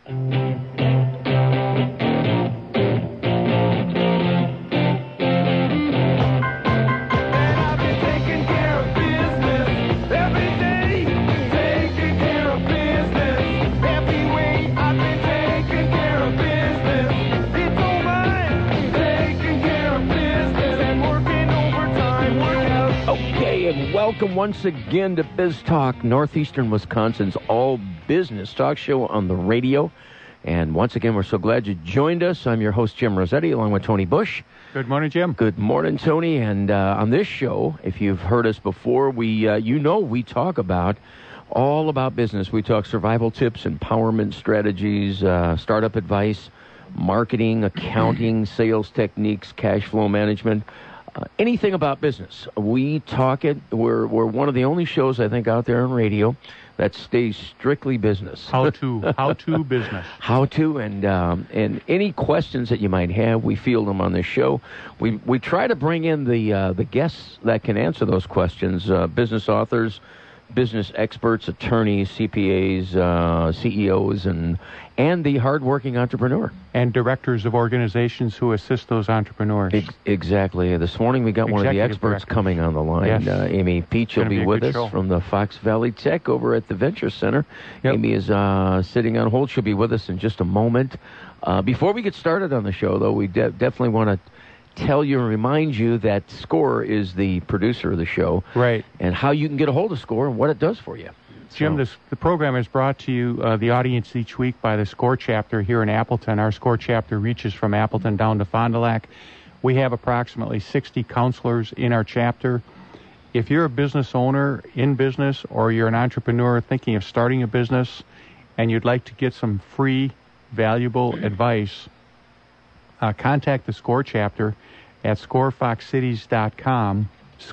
Welcome once again to Biz Talk, Northeastern Wisconsin's all-business talk show on the radio. And once again, we're so glad you joined us. I'm your host, Jim Rossetti, along with Tony Bush. Good morning, Jim. Good morning, Tony. And on this show, if you've heard us before, we talk all about business. We talk survival tips, empowerment strategies, startup advice, marketing, accounting, sales techniques, cash flow management. Anything about business. We talk it. We're one of the only shows, I think, out there on radio that stays strictly business. How to business. How to, and any questions that you might have, we field them on this show. We try to bring in the guests that can answer those questions, business authors, business experts, attorneys, CPAs, CEOs, and the hardworking entrepreneur. And directors of organizations who assist those entrepreneurs. Exactly. This morning we got one of the experts coming on the line. Yes. Amy Peach will be with us from the Fox Valley Tech over at the Venture Center. Yep. Amy is sitting on hold. She'll be with us in just a moment. Before we get started on the show, though, we definitely want to tell you and remind you that SCORE is the producer of the show. Right. And how you can get a hold of SCORE and what it does for you. Jim, the program is brought to you, the audience each week, by the SCORE chapter here in Appleton. Our SCORE chapter reaches from Appleton down to Fond du Lac. We have approximately 60 counselors in our chapter. If you're a business owner in business, or you're an entrepreneur thinking of starting a business and you'd like to get some free, valuable advice, contact the SCORE chapter at scorefoxcities.com,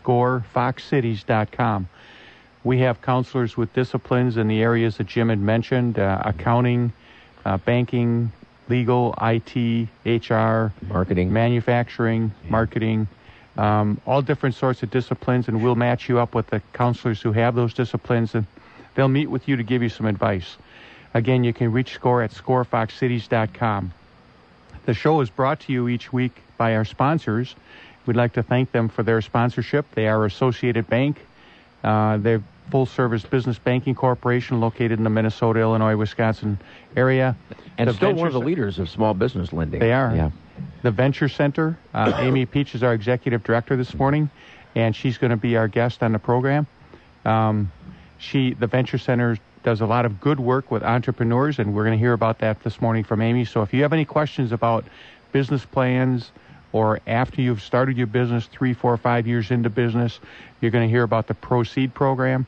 scorefoxcities.com. We have counselors with disciplines in the areas that Jim had mentioned, accounting, banking, legal, IT, HR, marketing, manufacturing, marketing, all different sorts of disciplines, and we'll match you up with the counselors who have those disciplines, and they'll meet with you to give you some advice. Again, you can reach SCORE at scorefoxcities.com. The show is brought to you each week by our sponsors. We'd like to thank them for their sponsorship. They are Associated Bank. They're full-service business banking corporation located in the Minnesota, Illinois, Wisconsin area. And still one of the leaders of small business lending. They are. Yeah. The Venture Center. Amy Peach is our executive director this morning, and she's going to be our guest on the program. The Venture Center does a lot of good work with entrepreneurs, and we're going to hear about that this morning from Amy. So if you have any questions about business plans, or after you've started your business 3, 4, 5 years into business, you're going to hear about the Proceed program.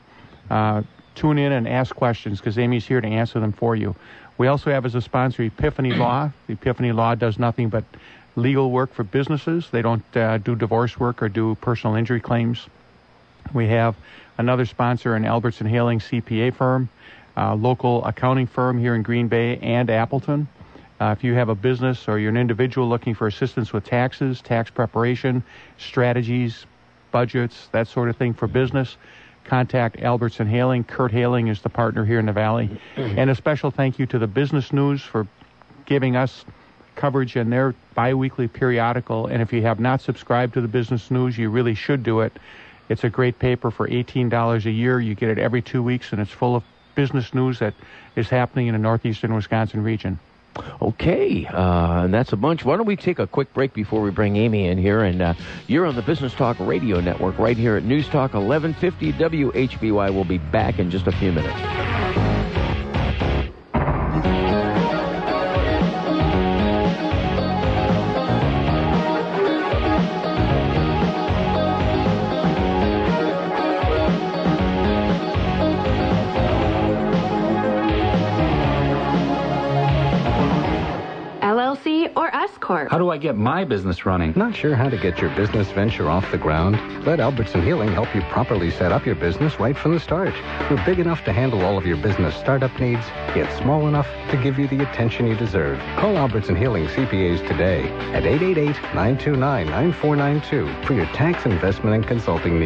Tune in and ask questions, because Amy's here to answer them for you. We also have as a sponsor Epiphany Law. Epiphany Law does nothing but legal work for businesses. They don't do divorce work or do personal injury claims. We have another sponsor, an Albertson Hailing CPA firm, local accounting firm here in Green Bay and Appleton. If you have a business or you're an individual looking for assistance with taxes, tax preparation, strategies, budgets, that sort of thing for business, contact Albertson Hailing. Kurt Hailing is the partner here in the Valley. And a special thank you to the Business News for giving us coverage in their biweekly periodical. And if you have not subscribed to the Business News, you really should do it. It's a great paper for $18 a year. You get it every 2 weeks, and it's full of business news that is happening in the northeastern Wisconsin region. Okay, and that's a bunch. Why don't we take a quick break before we bring Amy in here? And you're on the Business Talk Radio Network right here at News Talk 1150 WHBY. We'll be back in just a few minutes. How do I get my business running? Not sure how to get your business venture off the ground? Let Albertson Hailing help you properly set up your business right from the start. We're big enough to handle all of your business startup needs, yet small enough to give you the attention you deserve. Call Albertson Hailing CPAs today at 888-929-9492 for your tax, investment, and consulting needs.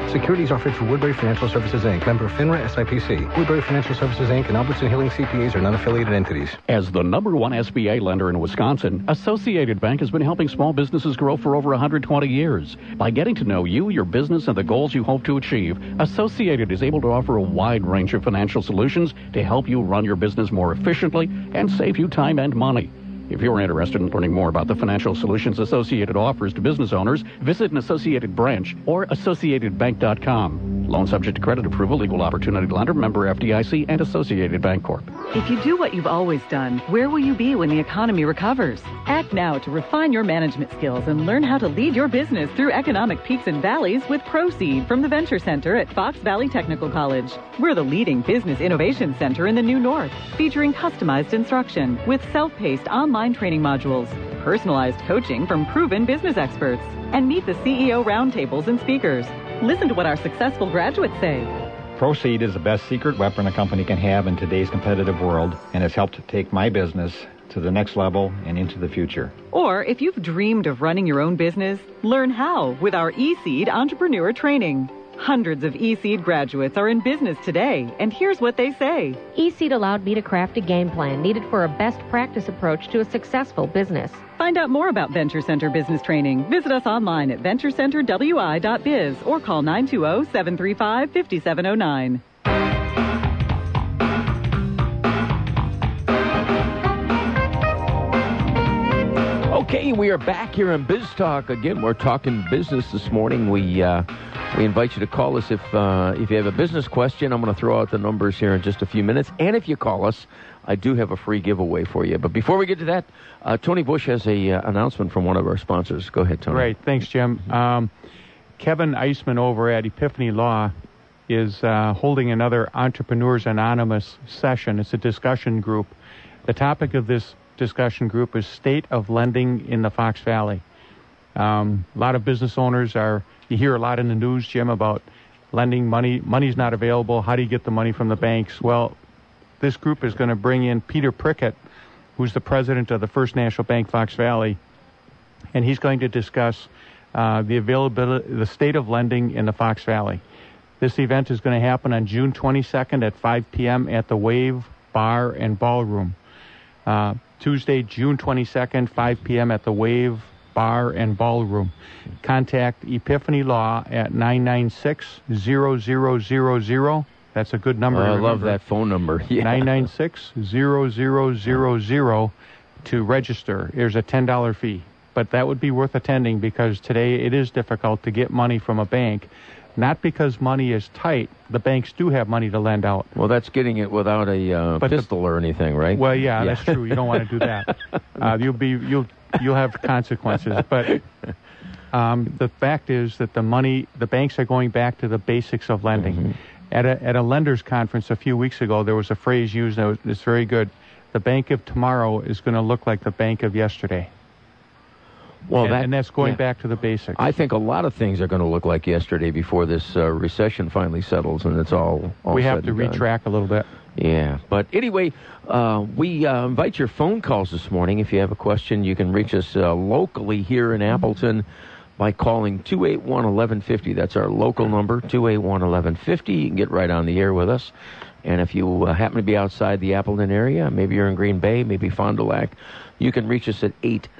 Securities offered through Woodbury Financial Services, Inc., member FINRA SIPC. Woodbury Financial Services, Inc. and Albertson Hilling CPAs are non-affiliated entities. As the number one SBA lender in Wisconsin, Associated Bank has been helping small businesses grow for over 120 years. By getting to know you, your business, and the goals you hope to achieve, Associated is able to offer a wide range of financial solutions to help you run your business more efficiently and save you time and money. If you're interested in learning more about the financial solutions Associated offers to business owners, visit an Associated branch or AssociatedBank.com. Loan subject to credit approval, equal opportunity lender, member FDIC, and Associated Bank Corp. If you do what you've always done, where will you be when the economy recovers? Act now to refine your management skills and learn how to lead your business through economic peaks and valleys with Proceed from the Venture Center at Fox Valley Technical College. We're the leading business innovation center in the New North, featuring customized instruction with self-paced online training modules, personalized coaching from proven business experts, and meet the CEO roundtables and speakers. Listen to what our successful graduates say. Proceed is the best secret weapon a company can have in today's competitive world, and has helped take my business to the next level and into the future. Or if you've dreamed of running your own business, learn how with our eSeed Entrepreneur Training. Hundreds of eSeed graduates are in business today, and here's what they say. eSeed allowed me to craft a game plan needed for a best practice approach to a successful business. Find out more about Venture Center Business Training. Visit us online at venturecenterwi.biz or call 920-735-5709. Okay, we are back here on Biz Talk. Again, we're talking business this morning. We invite you to call us if you have a business question. I'm going to throw out the numbers here in just a few minutes. And if you call us, I do have a free giveaway for you. But before we get to that, Tony Bush has a announcement from one of our sponsors. Go ahead, Tony. Great. Thanks, Jim. Kevin Eisman over at Epiphany Law is holding another Entrepreneurs Anonymous session. It's a discussion group. The topic of this discussion group is state of lending in the Fox Valley. A lot of business owners you hear a lot in the news, Jim, about lending money. Money's not available. How do you get the money from the banks? Well, this group is going to bring in Peter Prickett, who's the president of the First National Bank Fox Valley, and he's going to discuss the availability, the state of lending in the Fox Valley. This event is going to happen on June 22nd at 5 p.m. at the Wave Bar and Ballroom. Tuesday, June 22nd, 5 p.m. at the Wave Bar and Ballroom. Contact Epiphany Law at 996-0000. That's a good number. I love that phone number. Yeah. 996-0000 to register. There's a $10 fee. But that would be worth attending because today it is difficult to get money from a bank. Not because money is tight. The banks do have money to lend out. Well, that's getting it without a pistol or anything, right? Well, yeah, that's true. You don't want to do that. You'll have consequences. But the fact is that the banks are going back to the basics of lending. Mm-hmm. At a lenders conference a few weeks ago, there was a phrase used that's very good. The bank of tomorrow is going to look like the bank of yesterday. Well, and that's going back to the basics. I think a lot of things are going to look like yesterday before this recession finally settles, and it's all we have to retrack a little bit. Yeah, but anyway, we invite your phone calls this morning. If you have a question, you can reach us locally here in Appleton by calling 281-1150. That's our local number, 281-1150. You can get right on the air with us. And if you happen to be outside the Appleton area, maybe you're in Green Bay, maybe Fond du Lac, you can reach us at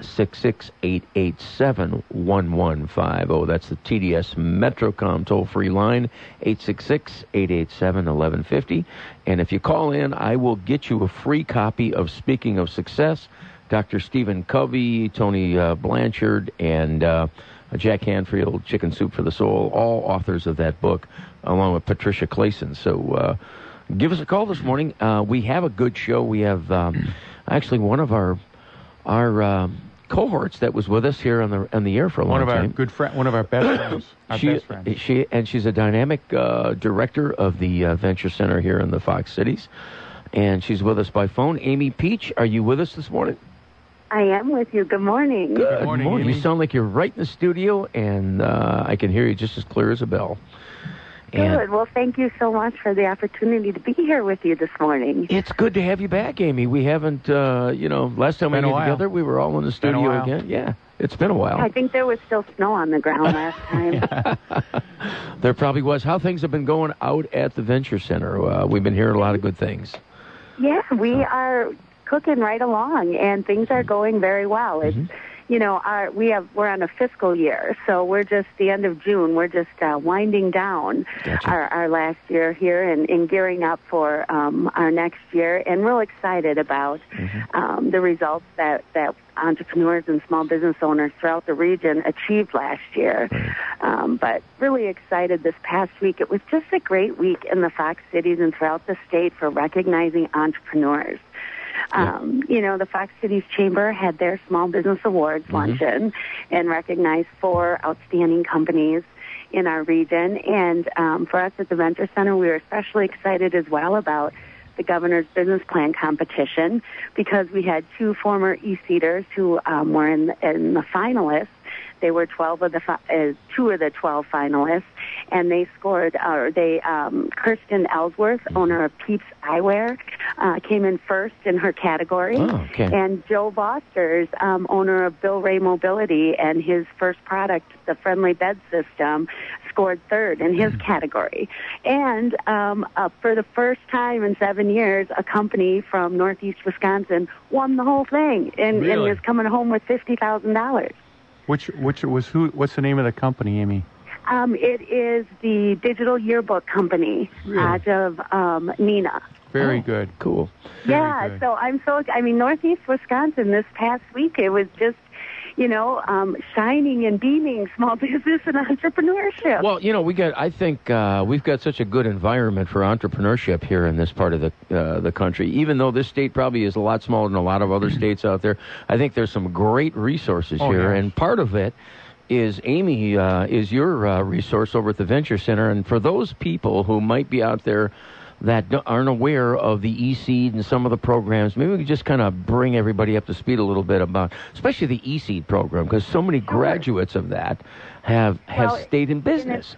866-887-1150. That's the TDS Metrocom toll-free line, 866-887-1150. And if you call in, I will get you a free copy of Speaking of Success. Dr. Stephen Covey, Tony Blanchard, and Jack Hanfield, Chicken Soup for the Soul, all authors of that book, along with Patricia Clayson. So give us a call this morning. We have a good show. We have actually one of our cohorts that was with us here on the air for a long time. One of our good friends, one of our best friends. She's a dynamic director of the Venture Center here in the Fox Cities, and she's with us by phone. Amy Peach, are you with us this morning? I am with you. Good morning. Good morning. Amy. You sound like you're right in the studio, and I can hear you just as clear as a bell. Good. Well, thank you so much for the opportunity to be here with you this morning. It's good to have you back, Amy. We haven't, last time we got together, we were all in the studio again. Yeah. It's been a while. I think there was still snow on the ground last time. There probably was. How things have been going out at the Venture Center? We've been hearing a lot of good things. Yeah, we are cooking right along, and things are going very well. It's, you know, we're on a fiscal year, so we're just the end of June. We're just winding down our last year here and gearing up for our next year, and real excited about the results that entrepreneurs and small business owners throughout the region achieved last year. But really excited this past week. It was just a great week in the Fox Cities and throughout the state for recognizing entrepreneurs. You know, the Fox Cities Chamber had their Small Business Awards luncheon and recognized 4 outstanding companies in our region. And for us at the Venture Center, we were especially excited as well about the Governor's Business Plan competition because we had 2 former E-Seeders who were in the finalists. They were 2 of the 12 finalists, and they scored. Kirsten Ellsworth, owner of Peeps Eyewear, came in first in her category, and Joe Bosters, owner of Bill Ray Mobility, and his first product, the Friendly Bed System, scored third in his category. And for the first time in 7 years, a company from Northeast Wisconsin won the whole thing and is coming home with $50,000. What's the name of the company, Amy? It is the Digital Yearbook Company out of Neenah. Very good. Cool. Very good. So Northeast Wisconsin this past week, it was just, you know, shining and beaming small business and entrepreneurship. Well, you know, I think we've got such a good environment for entrepreneurship here in this part of the country. Even though this state probably is a lot smaller than a lot of other states out there, I think there's some great resources here, and part of it is Amy is your resource over at the Venture Center. And for those people who might be out there that aren't aware of the E-Seed and some of the programs, maybe we could just kind of bring everybody up to speed a little bit about, especially the E-Seed program, because so many graduates of that have stayed in business.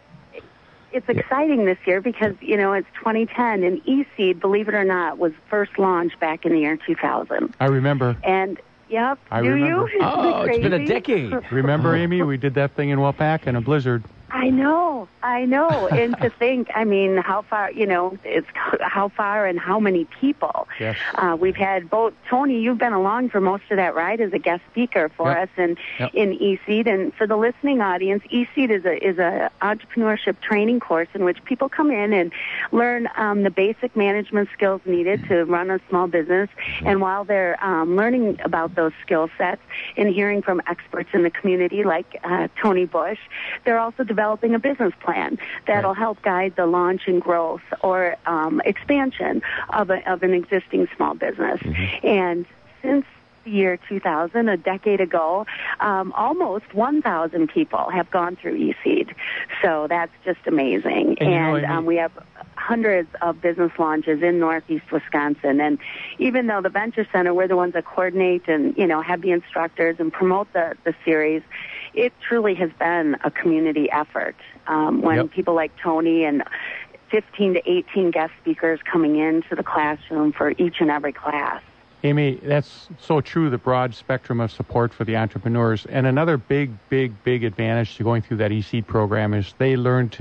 It's exciting this year because, you know, it's 2010, and E-Seed, believe it or not, was first launched back in the year 2000. I remember. And yep. I remember. You? Oh, it's been a decade. Remember, Amy? We did that thing in Waupac in a blizzard. I know. And to think, I mean, how far, you know, it's how far and how many people. Yes. We've had both. Tony, you've been along for most of that ride as a guest speaker for us in E-Seed. And for the listening audience, E-Seed is a entrepreneurship training course in which people come in and learn the basic management skills needed to run a small business. And while they're learning about those skill sets and hearing from experts in the community like Tony Bush, they're also developing a business plan that'll help guide the launch and growth or expansion of an existing small business. And since the year 2000, a decade ago, almost 1,000 people have gone through E-Seed. So that's just amazing. And we have hundreds of business launches in Northeast Wisconsin. And even though the Venture Center, we're the ones that coordinate and, you know, have the instructors and promote the series, it truly has been a community effort. When people like Tony and 15 to 18 guest speakers coming into the classroom for each and every class. Amy, that's so true, the broad spectrum of support for the entrepreneurs. And another big advantage to going through that E-Seed program is they learn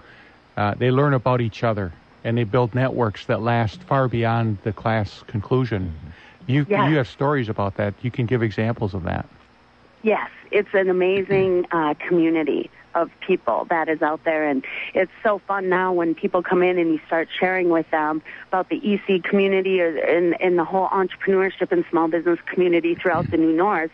about each other, and they build networks that last far beyond the class conclusion. You have stories about that. You can give examples of that. Yes, it's an amazing community of people that is out there, and it's so fun now when people come in and you start sharing with them about the E-Seed community or in the whole entrepreneurship and small business community throughout the New North,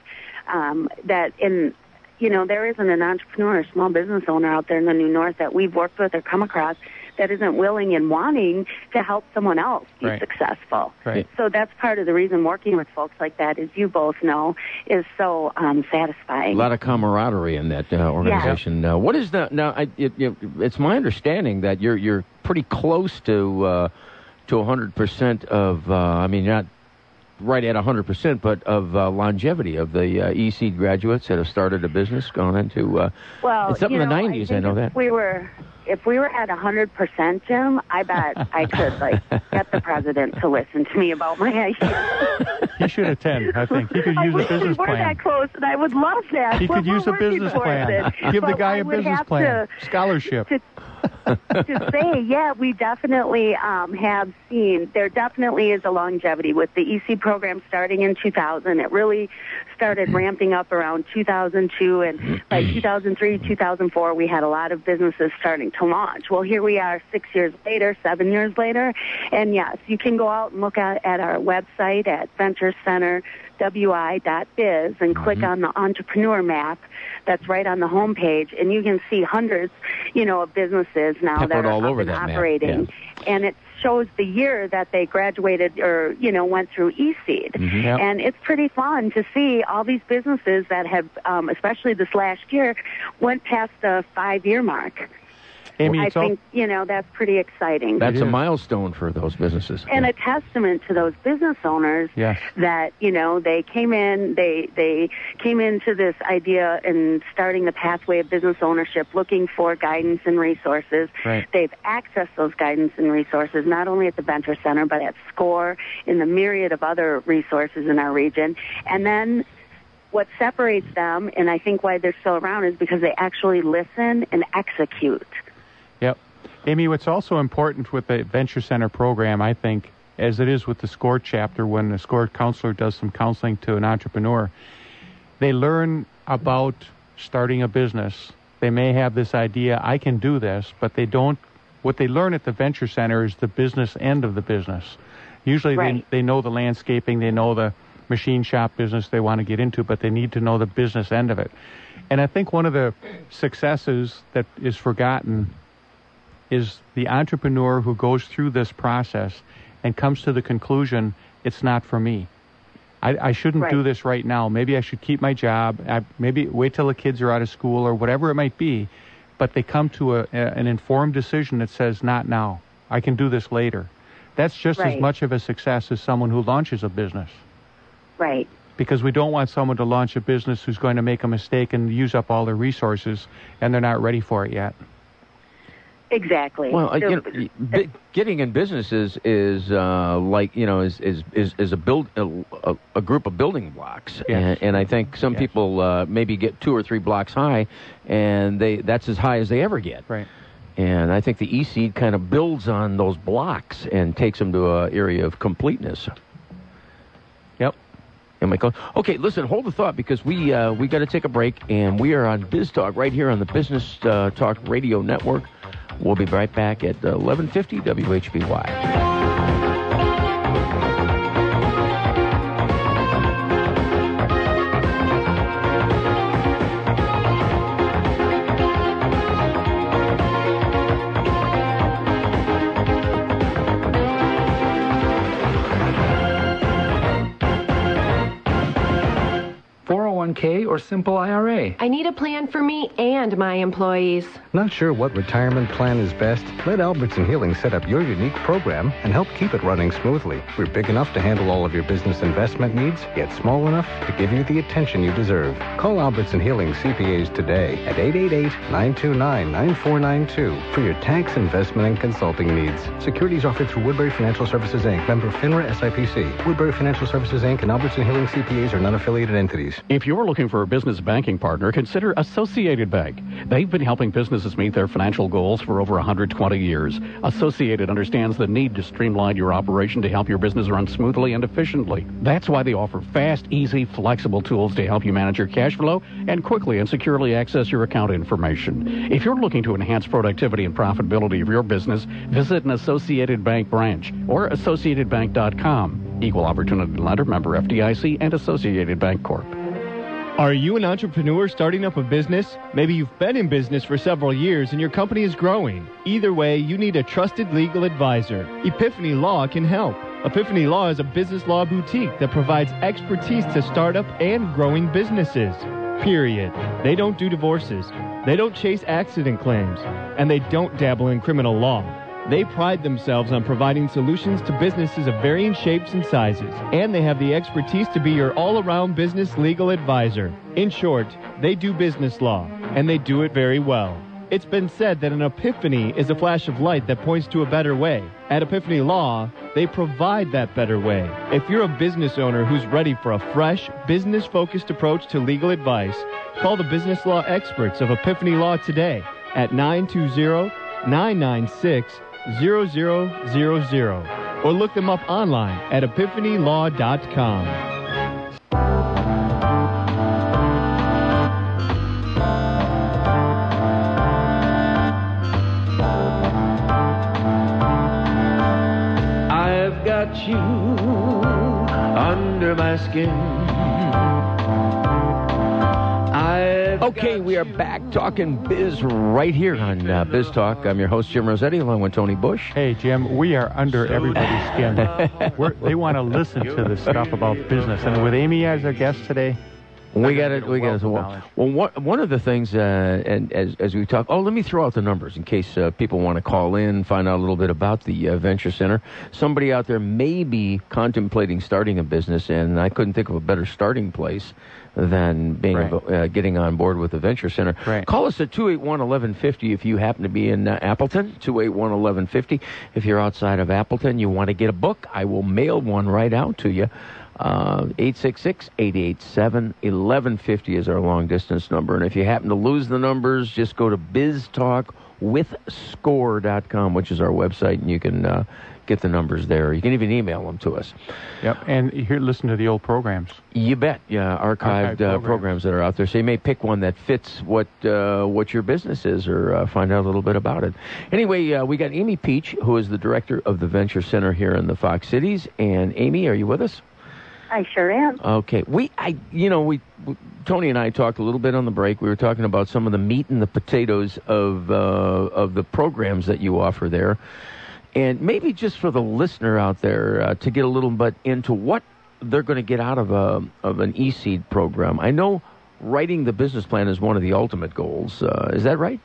there isn't an entrepreneur or small business owner out there in the New North that we've worked with or come across that isn't willing and wanting to help someone else be successful. Right. So that's part of the reason working with folks like that, as you both know, is so satisfying. A lot of camaraderie in that organization. What is that now? It's my understanding that you're pretty close to 100% of. Not right at 100%, but of longevity of the E-Seed graduates that have started a business, gone into. It's up in the 90s. I know that. If we were at 100%, Jim, I bet I could get the president to listen to me about my ideas. He should attend, I think. He could use a business We're plan. that close, and I would love that. He could use a business plan. Give the guy a business plan. Scholarship. To say, yeah, we definitely have seen, there definitely is a longevity with the EC program starting in 2000. It really started ramping up around 2002, and by 2003, 2004, we had a lot of businesses starting to launch. Well, here we are 6 years later, 7 years later, and yes, you can go out and look at our website at venturecenterwi.biz and click on the entrepreneur map that's right on the homepage, and you can see hundreds, of businesses now Peppered that are all up over and that map, operating. yeah. And it shows the year that they graduated or, went through eSeed. Yep. And it's pretty fun to see all these businesses that have, especially this last year, went past the 5-year mark. Amy, I think, that's pretty exciting. That's a milestone for those businesses. And a testament to those business owners that, they came into this idea and starting the pathway of business ownership, looking for guidance and resources. Right. They've accessed those guidance and resources, not only at the Venture Center, but at SCORE, in the myriad of other resources in our region. And then what separates them, and I think why they're still around, is because they actually listen and execute. Yep. Amy, what's also important with the Venture Center program, I think, as it is with the SCORE chapter, when the SCORE counselor does some counseling to an entrepreneur, they learn about starting a business. They may have this idea, I can do this, but they don't. What they learn at the Venture Center is the business end of the business. Usually they know the landscaping, they know the machine shop business they want to get into, but they need to know the business end of it. And I think one of the successes that is forgotten is the entrepreneur who goes through this process and comes to the conclusion, it's not for me. I shouldn't do this right now. Maybe I should keep my job. Maybe wait till the kids are out of school or whatever it might be. But they come to an informed decision that says, not now. I can do this later. That's just as much of a success as someone who launches a business. Right. Because we don't want someone to launch a business who's going to make a mistake and use up all their resources and they're not ready for it yet. Exactly. Well, getting in business is a group of building blocks, and I think some people maybe get 2 or 3 blocks high, and that's as high as they ever get. Right. And I think the eSeed kind of builds on those blocks and takes them to an area of completeness. Yep. And Michael, okay, listen, hold the thought because we got to take a break, and we are on Biz Talk right here on the Business Talk Radio Network. We'll be right back at 1150 WHBY. 401k or simple IRA? I need a plan for me and my employees. Not sure what retirement plan is best? Let Albertson Healing set up your unique program and help keep it running smoothly. We're big enough to handle all of your business investment needs, yet small enough to give you the attention you deserve. Call Albertson Healing CPAs today at 888-929-9492 for your tax, investment, and consulting needs. Securities offered through Woodbury Financial Services, Inc., member FINRA SIPC. Woodbury Financial Services, Inc. and Albertson Healing CPAs are non-affiliated entities. If you're looking for a business banking partner, consider Associated Bank. They've been helping businesses meet their financial goals for over 120 years. Associated understands the need to streamline your operation to help your business run smoothly and efficiently. That's why they offer fast, easy, flexible tools to help you manage your cash flow and quickly and securely access your account information. If you're looking to enhance productivity and profitability of your business, visit an Associated Bank branch or AssociatedBank.com. Equal Opportunity Lender, member FDIC, and Associated Bank Corp. Are you an entrepreneur starting up a business? Maybe you've been in business for several years and your company is growing. Either way, you need a trusted legal advisor. Epiphany Law can help. Epiphany Law is a business law boutique that provides expertise to startup and growing businesses. Period. They don't do divorces. They don't chase accident claims. And they don't dabble in criminal law. They pride themselves on providing solutions to businesses of varying shapes and sizes, and they have the expertise to be your all-around business legal advisor. In short, they do business law, and they do it very well. It's been said that an epiphany is a flash of light that points to a better way. At Epiphany Law, they provide that better way. If you're a business owner who's ready for a fresh, business-focused approach to legal advice, call the business law experts of Epiphany Law today at 920-996-0000 or look them up online at epiphanylaw.com. I've got you under my skin. Okay, we are back talking biz right here on Biz Talk. I'm your host, Jim Rossetti, along with Tony Bush. Hey, Jim, we are under everybody's skin. They want to listen to this stuff about business. And with Amy as our guest today, we got it. Well, one of the things, and as we talk, let me throw out the numbers in case people want to call in, find out a little bit about the Venture Center. Somebody out there may be contemplating starting a business, and I couldn't think of a better starting place than being getting on board with the Venture Center. Right. Call us at 281-1150 if you happen to be in Appleton, 281-1150. If you're outside of Appleton, you want to get a book, I will mail one right out to you. 866-887-1150 is our long-distance number. And if you happen to lose the numbers, just go to biztalkwithscore.com, which is our website, and you can get the numbers there. You can even email them to us. Yep, and here, listen to the old programs. You bet. Yeah, archived programs that are out there. So you may pick one that fits what your business is, or find out a little bit about it. Anyway, we got Amy Peach, who is the director of the Venture Center here in the Fox Cities. And Amy, are you with us? I sure am. Okay. Tony and I talked a little bit on the break. We were talking about some of the meat and the potatoes of the programs that you offer there. And maybe just for the listener out there to get a little bit into what they're going to get out of an e-seed program. I know writing the business plan is one of the ultimate goals. Is that right?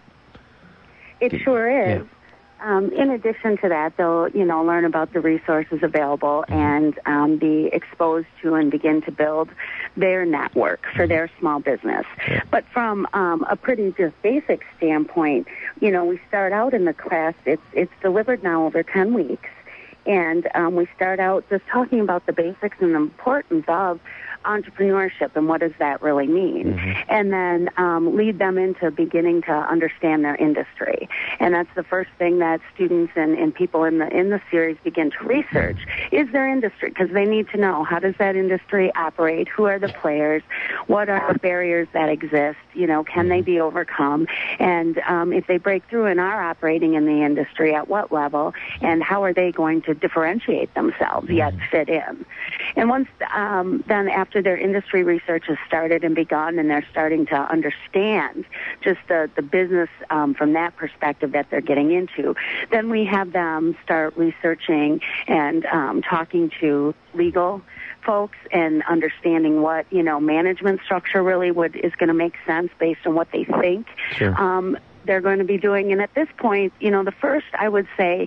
It sure is. Yeah. In addition to that, they'll, learn about the resources available and be exposed to and begin to build their network for their small business. Yeah. But from a pretty just basic standpoint, we start out in the class, it's delivered now over 10 weeks, and we start out just talking about the basics and the importance of entrepreneurship and what does that really mean, and then lead them into beginning to understand their industry. And that's the first thing that students and people in the series begin to research is their industry, because they need to know, how does that industry operate, who are the players, what are the barriers that exist, can they be overcome, and if they break through and are operating in the industry, at what level, and how are they going to differentiate themselves yet fit in. And once then after their industry research has started and begun, and they're starting to understand just the business from that perspective that they're getting into, then we have them start researching and talking to legal folks and understanding what, management structure really is going to make sense based on what they think they're going to be doing. And at this point, the first, I would say,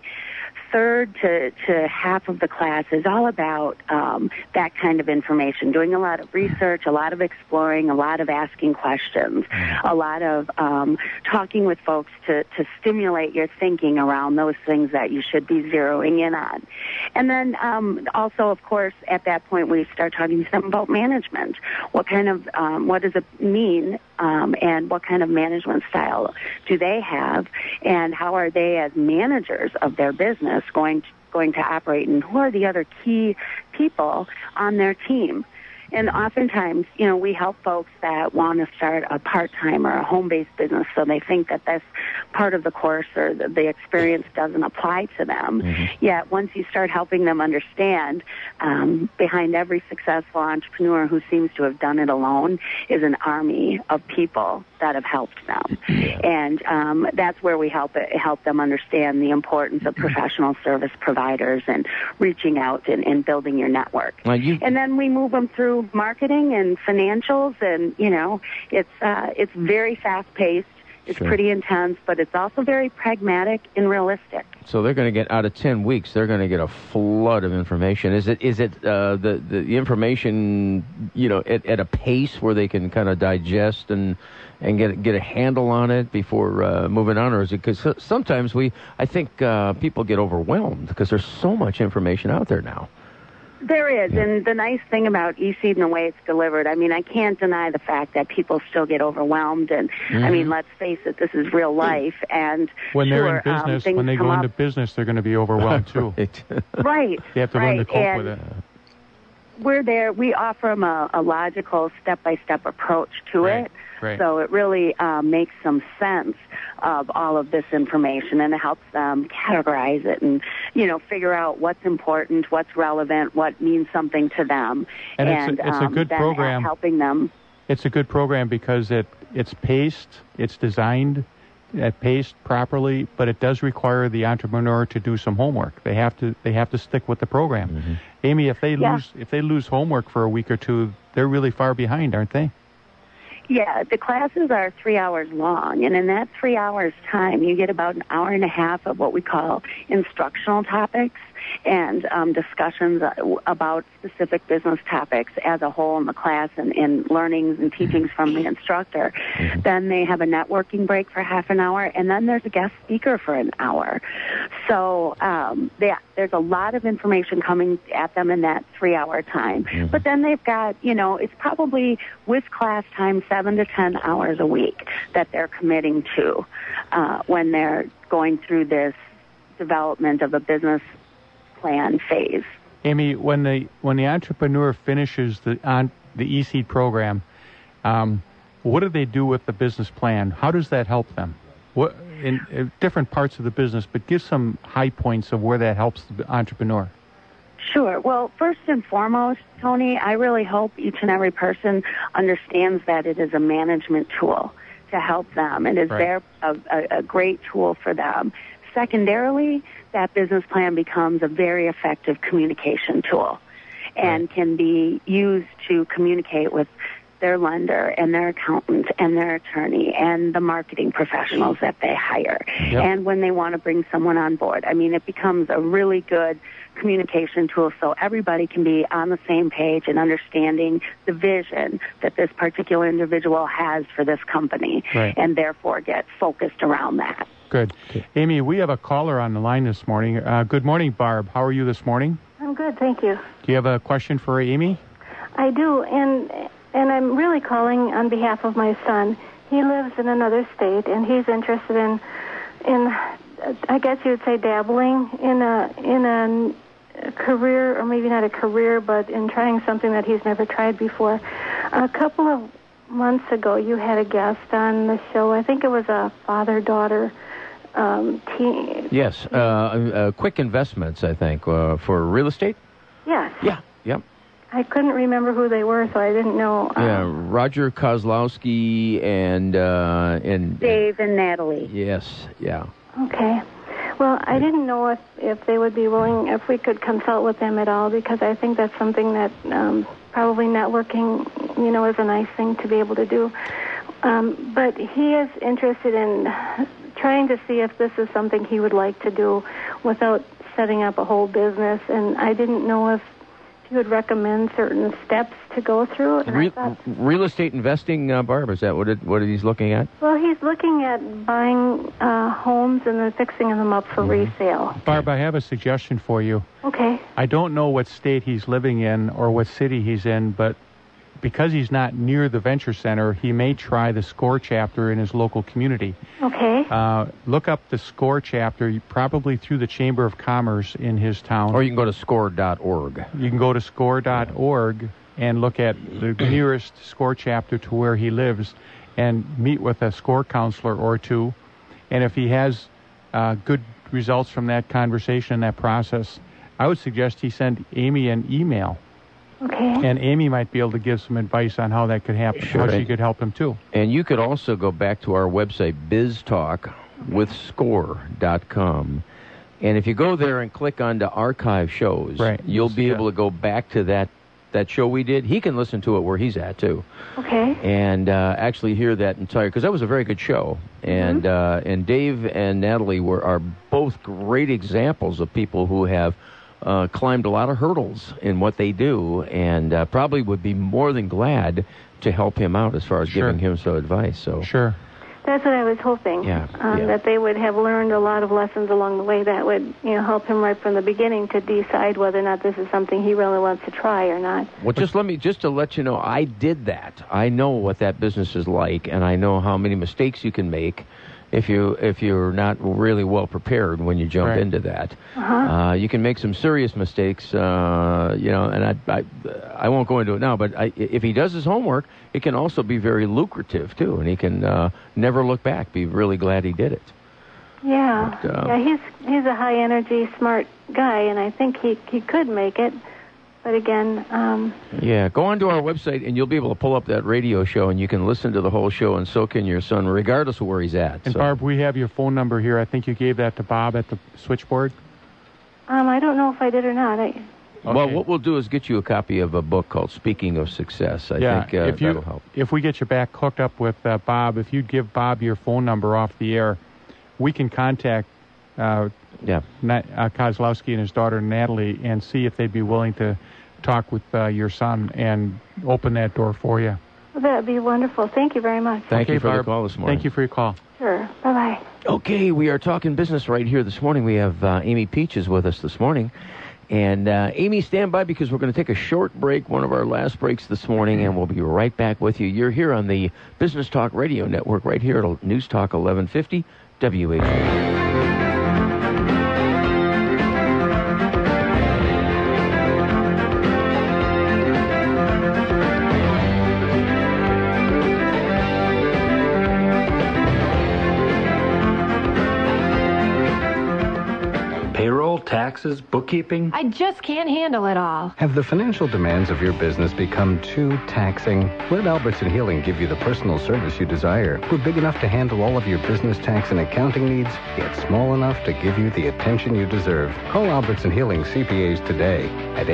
third to half of the class is all about that kind of information, doing a lot of research, a lot of exploring, a lot of asking questions, a lot of talking with folks to stimulate your thinking around those things that you should be zeroing in on. And then also, of course, at that point, we start talking to them about management. What does it mean, and what kind of management style do they have, and how are they as managers of their business going to operate, and who are the other key people on their team. And oftentimes, we help folks that want to start a part-time or a home-based business, so they think that this part of the course or the experience doesn't apply to them. Yet once you start helping them understand, behind every successful entrepreneur who seems to have done it alone is an army of people that have helped them. And that's where we help them understand the importance of professional service providers and reaching out and building your network. And then we move them through marketing and financials, and it's very fast-paced. It's Sure. pretty intense, but it's also very pragmatic and realistic. So they're going to get, out of 10 weeks, they're going to get a flood of information. Is it the information, at a pace where they can kind of digest and get a handle on it before moving on, or is it because sometimes I think people get overwhelmed because there's so much information out there now. There is, and the nice thing about eSeed and the way it's delivered, I mean, I can't deny the fact that people still get overwhelmed, and I mean, let's face it, this is real life, and when they're sure, in business, things when they go come into up. business, they're going to be overwhelmed too. Right. They have to learn to cope and with it. We're there. We offer them a logical, step-by-step approach to it. Right. So it really makes some sense of all of this information, and it helps them categorize it and, figure out what's important, what's relevant, what means something to them. And it's a good then program. Helping them. It's a good program because it's paced, it's designed, paced properly, but it does require the entrepreneur to do some homework. They have to stick with the program. Mm-hmm. Amy, if they lose homework for a week or two, they're really far behind, aren't they? Yeah, the classes are 3 hours long, and in that 3 hours time, you get about an hour and a half of what we call instructional topics and discussions about specific business topics as a whole in the class and learnings and teachings from the instructor. Then they have a networking break for half an hour, and then there's a guest speaker for an hour. So there's a lot of information coming at them in that 3 hour time. But then they've got, it's probably with class time 7 to 10 hours a week that they're committing to when they're going through this development of a business plan phase. Amy, when the entrepreneur finishes the eSeed program, what do they do with the business plan? How does that help them? What in different parts of the business, but give some high points of where that helps the entrepreneur. Sure. Well, first and foremost, Tony, I really hope each and every person understands that it is a management tool to help them. It is a great tool for them. Secondarily, that business plan becomes a very effective communication tool and can be used to communicate with their lender and their accountant and their attorney and the marketing professionals that they hire. And when they want to bring someone on board. I mean, it becomes a really good communication tool so everybody can be on the same page and understanding the vision that this particular individual has for this company and therefore get focused around that. Good. Amy, we have a caller on the line this morning. Good morning, Barb. How are you this morning? I'm good, thank you. Do you have a question for Amy? I do, and I'm really calling on behalf of my son. He lives in another state, and he's interested in I guess you would say dabbling in a career, or maybe not a career, but in trying something that he's never tried before. A couple of months ago, you had a guest on the show. I think it was a father-daughter team. Yes, Quick Investments, I think, for real estate. Yes. Yeah. Yep. I couldn't remember who they were, so I didn't know. Roger Kozlowski and Dave and Natalie. Yes. Yeah. Okay. Well, I didn't know if they would be willing, if we could consult with them at all, because I think that's something that probably networking, is a nice thing to be able to do. But he is interested in trying to see if this is something he would like to do without setting up a whole business. And I didn't know if you would recommend certain steps to go through. And real estate investing, Barb, is that what he's looking at? Well, he's looking at buying homes and then fixing them up for resale. Barb, I have a suggestion for you. Okay. I don't know what state he's living in or what city he's in, but because he's not near the Venture Center, he may try the SCORE chapter in his local community. Okay. Look up the SCORE chapter, probably through the Chamber of Commerce in his town. Or you can go to score.org. You can go to score.org and look at the nearest SCORE chapter to where he lives and meet with a SCORE counselor or two. And if he has good results from that conversation and that process, I would suggest he send Amy an email. Okay. And Amy might be able to give some advice on how that could happen, how she could help him too. And you could also go back to our website, biztalkwithscore.com. And if you go there and click on the archive shows, you'll be able to go back to that that show we did, he can listen to it where he's at, too. Okay. And actually hear that entire, because that was a very good show. And and Dave and Natalie are both great examples of people who have climbed a lot of hurdles in what they do, and probably would be more than glad to help him out as far as giving him some advice. So Sure. That's what I was hoping. That they would have learned a lot of lessons along the way that would, help him right from the beginning to decide whether or not this is something he really wants to try or not. Well, just to let you know, I did that. I know what that business is like, and I know how many mistakes you can make if you're not really well prepared when you jump into that. You can make some serious mistakes, and I won't go into it now, but if he does his homework, it can also be very lucrative, too, and he can never look back, be really glad he did it. Yeah. But, he's a high-energy, smart guy, and I think he could make it. But again... go onto our website, and you'll be able to pull up that radio show, and you can listen to the whole show and soak in your son, regardless of where he's at. And, Barb, we have your phone number here. I think you gave that to Bob at the switchboard. I don't know if I did or not. Well, what we'll do is get you a copy of a book called Speaking of Success. I think that'll help. If we get you back hooked up with Bob, if you'd give Bob your phone number off the air, we can contact Kozlowski and his daughter Natalie and see if they'd be willing to talk with your son and open that door for you. Well, that would be wonderful. Thank you very much. Thank you for Barb. the call this morning. Thank you for your call. Sure. Bye-bye. Okay, we are talking business right here this morning. We have Amy Peaches with us this morning. And Amy, stand by because we're going to take a short break, one of our last breaks this morning, and we'll be right back with you. You're here on the Business Talk Radio Network right here at News Talk 1150 WHB. Taxes, bookkeeping. I just can't handle it all. Have the financial demands of your business become too taxing? Let Albertson Healing give you the personal service you desire. We're big enough to handle all of your business tax and accounting needs, yet small enough to give you the attention you deserve. Call Albertson Healing CPAs today at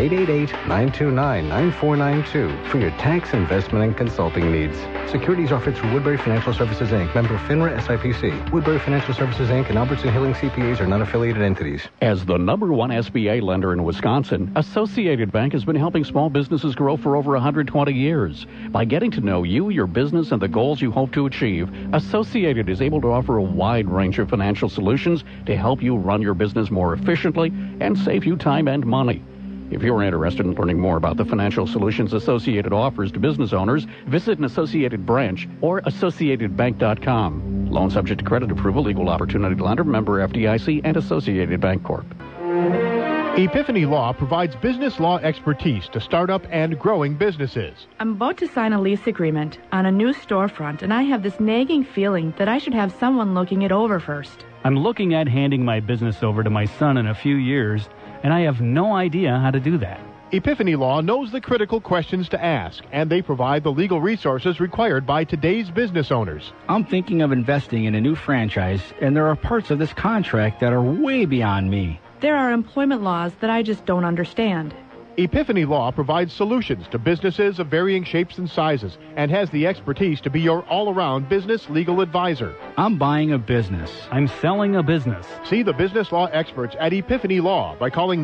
888-929-9492 for your tax, investment, and consulting needs. Securities offered through Woodbury Financial Services, Inc., member FINRA SIPC. Woodbury Financial Services, Inc. and Albertson Healing CPAs are non-affiliated entities. As the number one SBA lender in Wisconsin, Associated Bank has been helping small businesses grow for over 120 years. By getting to know you, your business, and the goals you hope to achieve, Associated is able to offer a wide range of financial solutions to help you run your business more efficiently and save you time and money. If you're interested in learning more about the financial solutions Associated offers to business owners, visit an Associated branch or AssociatedBank.com. Loan subject to credit approval, equal opportunity lender, member FDIC, and Associated Bank Corp. Epiphany Law provides business law expertise to startup and growing businesses. I'm about to sign a lease agreement on a new storefront, and I have this nagging feeling that I should have someone looking it over first. I'm looking at handing my business over to my son in a few years, and I have no idea how to do that. Epiphany Law knows the critical questions to ask, and they provide the legal resources required by today's business owners. I'm thinking of investing in a new franchise, and there are parts of this contract that are way beyond me. There are employment laws that I just don't understand. Epiphany Law provides solutions to businesses of varying shapes and sizes and has the expertise to be your all-around business legal advisor. I'm buying a business. I'm selling a business. See the business law experts at Epiphany Law by calling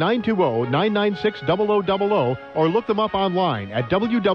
920-996-0000 or look them up online at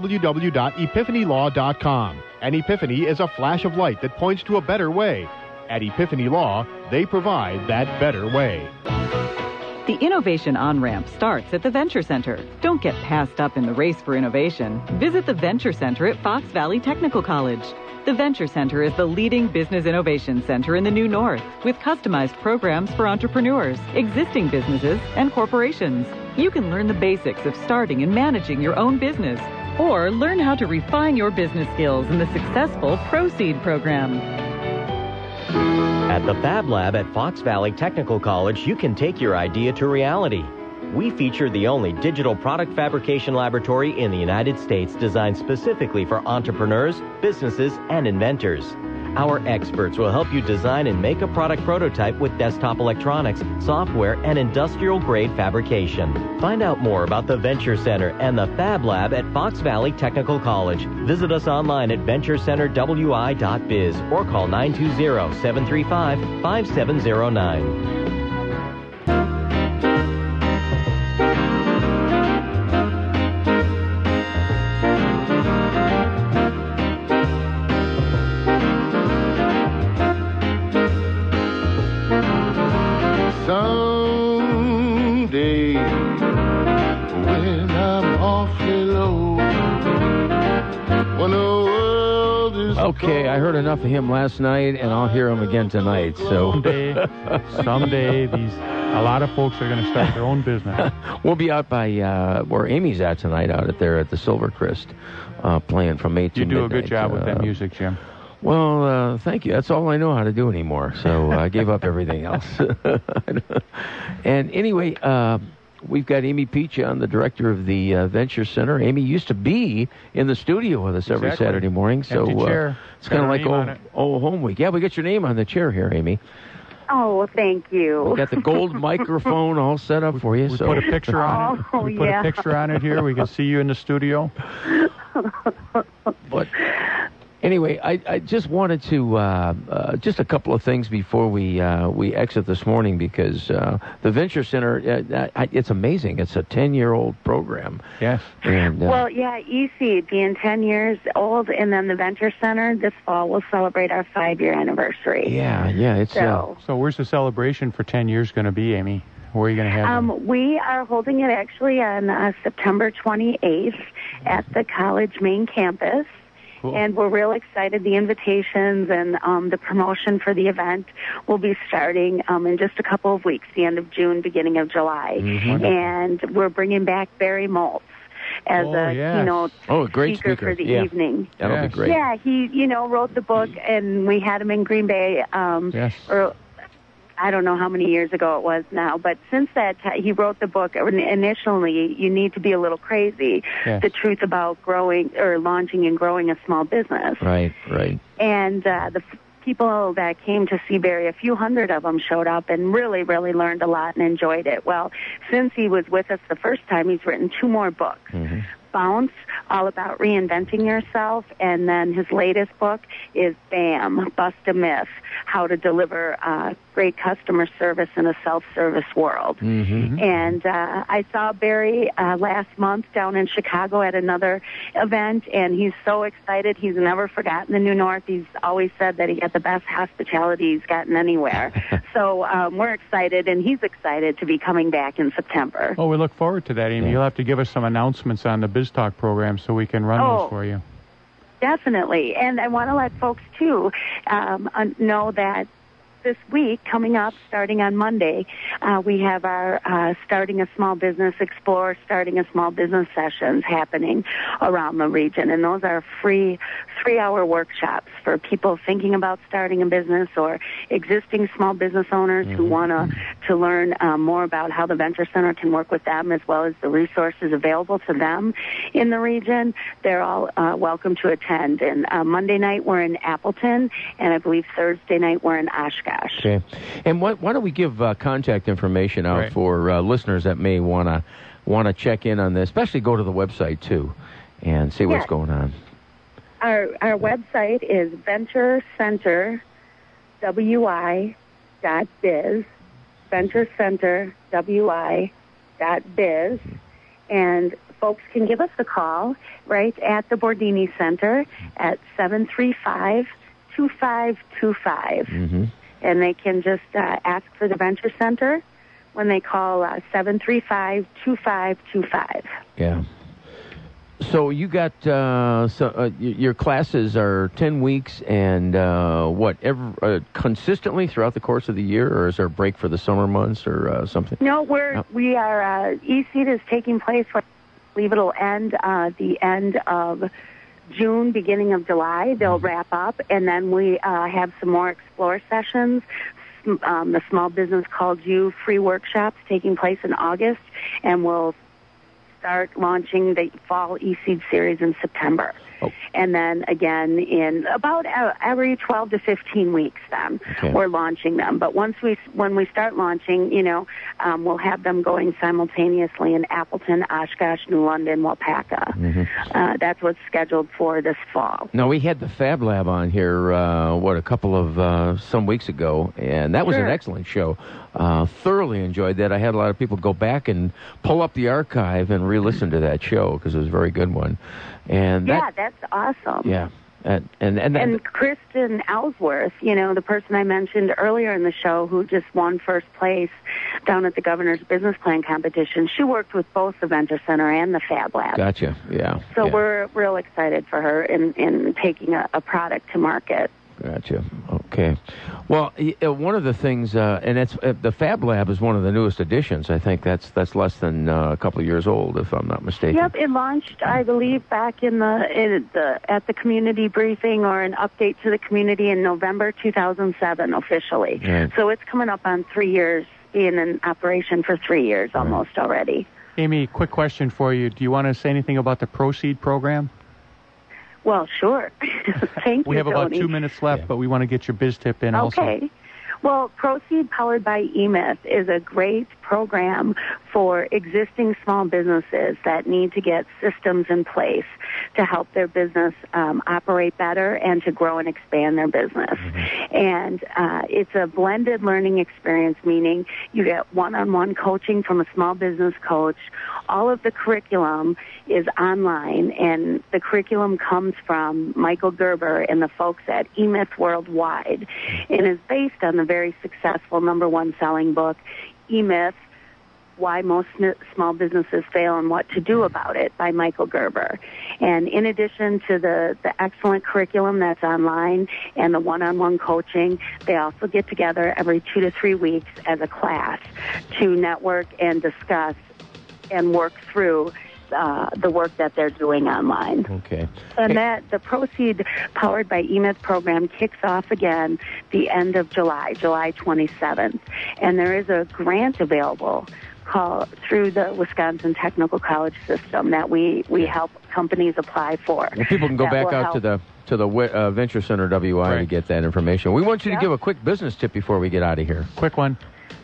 www.epiphanylaw.com. An epiphany is a flash of light that points to a better way. At Epiphany Law, they provide that better way. The Innovation On-Ramp starts at the Venture Center. Don't get passed up in the race for innovation. Visit the Venture Center at Fox Valley Technical College. The Venture Center is the leading business innovation center in the New North, with customized programs for entrepreneurs, existing businesses, and corporations. You can learn the basics of starting and managing your own business, or learn how to refine your business skills in the successful Proceed program. At the Fab Lab at Fox Valley Technical College, you can take your idea to reality. We feature the only digital product fabrication laboratory in the United States designed specifically for entrepreneurs, businesses, and inventors. Our experts will help you design and make a product prototype with desktop electronics, software, and industrial-grade fabrication. Find out more about the Venture Center and the Fab Lab at Fox Valley Technical College. Visit us online at venturecenterwi.biz or call 920-735-5709. Someday, when I'm awfully low, when the world is Okay, I heard enough of him last night, and I'll hear him again tonight. So someday, a lot of folks are going to start their own business. We'll be out by where Amy's at tonight, out there at the Silvercrest, playing from 8 to midnight. You do a good job with that music, Jim. Well, thank you. That's all I know how to do anymore. So I gave up everything else. And anyway, we've got Amy Peach on, the director of the Venture Center. Amy used to be in the studio with us every Saturday morning. So it's kind of like old home week. Yeah, we got your name on the chair here, Amy. Oh, thank you. We got the gold microphone all set up for you. We so put a picture on it. We put a picture on it here. We can see you in the studio. But anyway, I just wanted to just a couple of things before we exit this morning, because the Venture Center, it's amazing. It's a 10-year-old program. Yes. And, well, yeah, EC being 10 years old, and then the Venture Center this fall will celebrate our 5-year anniversary. Yeah. It's so where's the celebration for 10 years going to be, Amy? Where are you going to have it? We are holding it actually on September 28th at the college main campus. Cool. And we're real excited. The invitations and the promotion for the event will be starting in just a couple of weeks, the end of June, beginning of July. Mm-hmm. And we're bringing back Barry Maltz as keynote great speaker for the evening. That'll be great. Yeah, he wrote the book, and we had him in Green Bay. I don't know how many years ago it was now, but since that he wrote the book. Initially, You Need to Be a Little Crazy, the truth about launching and growing a small business. Right. And the people that came to see Barry, a few hundred of them showed up and really, really learned a lot and enjoyed it. Well, since he was with us the first time, he's written 2 more books. Mm-hmm. Bounce, all about reinventing yourself, and then his latest book is BAM, Bust a Myth, how to deliver great customer service in a self-service world. Mm-hmm. And I saw Barry last month down in Chicago at another event, and he's so excited. He's never forgotten the New North. He's always said that he got the best hospitality he's gotten anywhere. So we're excited, and he's excited to be coming back in September. Oh, we look forward to that, Amy. You'll have to give us some announcements on the BizTalk program so we can run those for you. Definitely. And I want to let folks, too, know that this week, coming up, starting on Monday, we have our Starting a Small Business Explore, Starting a Small Business sessions happening around the region. And those are free 3-hour workshops for people thinking about starting a business or existing small business owners who want to learn more about how the Venture Center can work with them, as well as the resources available to them in the region. They're all welcome to attend. And Monday night, we're in Appleton, and I believe Thursday night, we're in Oshkosh. Okay. And why don't we give contact information out for listeners that may want to check in on this, especially go to the website, too, and see what's going on. Our website is venturecenterwi.biz, venturecenterwi.biz, and folks can give us a call right at the Bordini Center at 735-2525. Mm-hmm. And they can just ask for the Venture Center when they call 735-2525. Yeah. So you got your classes are 10 weeks, and consistently throughout the course of the year, or is there a break for the summer months or something? No, we are EC is taking place. I believe it'll end the end of June, beginning of July. They'll wrap up, and then we have some more Explore sessions. The Small Business Called You free workshops taking place in August, and we'll start launching the Fall eSeed series in September. and then again in about every 12 to 15 weeks. Then we're launching them. But when we start launching, we'll have them going simultaneously in Appleton, Oshkosh, New London, Waupaca. That's what's scheduled for this fall. Now, we had the Fab Lab on here, a couple of some weeks ago, and that was an excellent show. Thoroughly enjoyed that. I had a lot of people go back and pull up the archive and re-listen to that show because it was a very good one. And that's awesome. Yeah. And Kristen Ellsworth, the person I mentioned earlier in the show who just won first place down at the Governor's Business Plan Competition, she worked with both the Venture Center and the Fab Lab. Gotcha, yeah. So we're real excited for her in taking a product to market. Gotcha. Okay. Well, one of the things, and it's the Fab Lab is one of the newest additions. I think that's less than a couple of years old, if I'm not mistaken. Yep, it launched, I believe, back at the community briefing or an update to the community in November 2007 officially. Right. So it's coming up on 3 years, being in operation for 3 years almost already. Amy, quick question for you. Do you want to say anything about the Proceed program? Well, sure. Thank you, We have about Tony. 2 minutes left, but we want to get your biz tip in also. Okay. Well, Proceed, powered by eMyth, is a great program for existing small businesses that need to get systems in place to help their business operate better and to grow and expand their business. And it's a blended learning experience, meaning you get one-on-one coaching from a small business coach. All of the curriculum is online, and the curriculum comes from Michael Gerber and the folks at eMyth Worldwide, and is based on the very successful #1 selling book, eMyth, Why Most Small Businesses Fail and What to Do About It, by Michael Gerber. And in addition to the excellent curriculum that's online and the one-on-one coaching, they also get together every 2 to 3 weeks as a class to network and discuss and work through the work that they're doing online. Okay. And the Proceed Powered by eMyth program kicks off again the end of July 27th. And there is a grant available through the Wisconsin Technical College system that we help companies apply for. Well, people can go back out to the Venture Center WI to get that information. We want you to give a quick business tip before we get out of here. Quick one.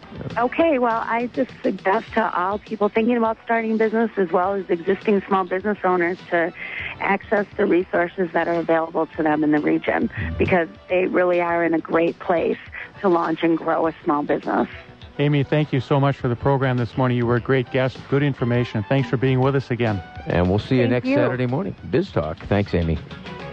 Okay, well, I just suggest to all people thinking about starting business as well as existing small business owners to access the resources that are available to them in the region, because they really are in a great place to launch and grow a small business. Amy, thank you so much for the program this morning. You were a great guest, good information. Thanks for being with us again. And we'll see you next Saturday morning. Biz Talk. Thanks, Amy.